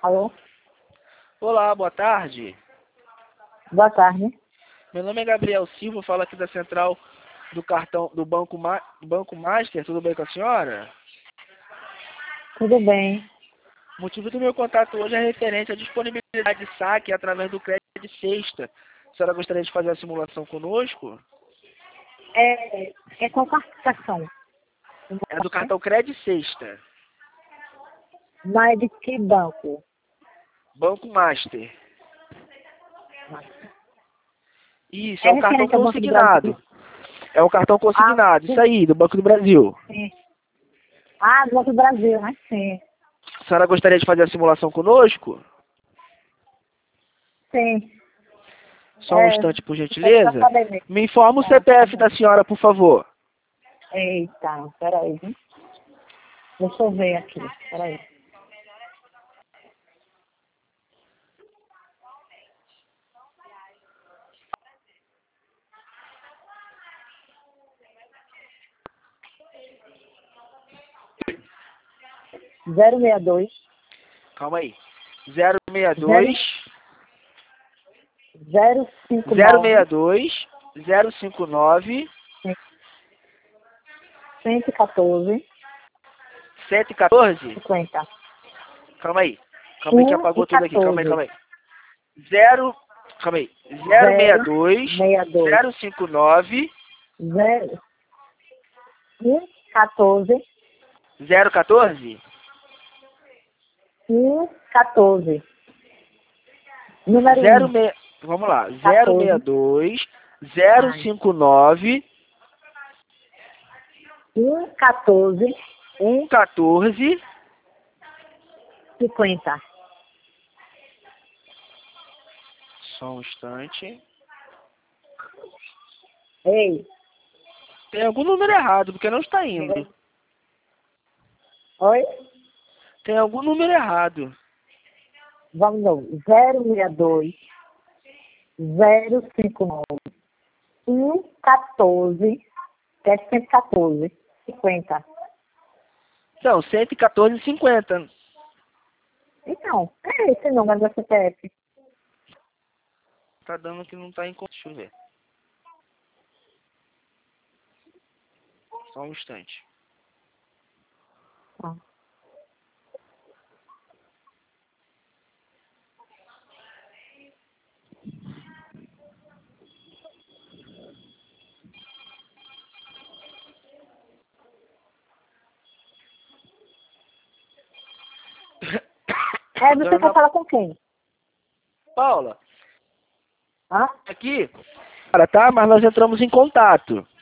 Alô? Olá, boa tarde. Boa tarde. Meu nome é Gabriel Silva, falo aqui da central do cartão do Banco Master. Tudo bem com a senhora? Tudo bem? O motivo do meu contato hoje é referente à disponibilidade de saque através do crédito de sexta. A senhora gostaria de fazer a simulação conosco? É qual participação? É do cartão crédito sexta. Mas de que banco? Banco Master. Isso, É é um cartão referente ao Banco do Brasil? consignado. É um cartão consignado, isso aí, do Banco do Brasil. Sim. Ah, do Banco do Brasil, mas sim. A senhora gostaria de fazer a simulação conosco? Sim. Só um instante, por Pra gentileza. saber mesmo. Me informa o Tá CPF bom. da senhora, por favor. Eita, peraí, viu? Deixa eu ver aqui, peraí. Zero 062 Calma aí. 062 059 062 059 114 114. 50. Calma aí. Calma aí que apagou tudo aqui. Calma aí, 14 calma aí. 0. Calma aí. 062 062 059 0 14 014. 14. Número 1. 06. Vamos lá. 14. 062 Ai. 059 14 114. 50. Só um instante. Ei. Tem algum número errado, porque não está indo. Oi? Tem algum número errado. Vamos de novo. 062 059 14 714 50. Não, 114,50. Então, é esse número da CPF. Tá dando que não tá em conta. Deixa eu ver. Só um instante. Ah. É, você Dona quer falar com quem? Paula, Hã? aqui. Cara, tá? Mas nós entramos em contato.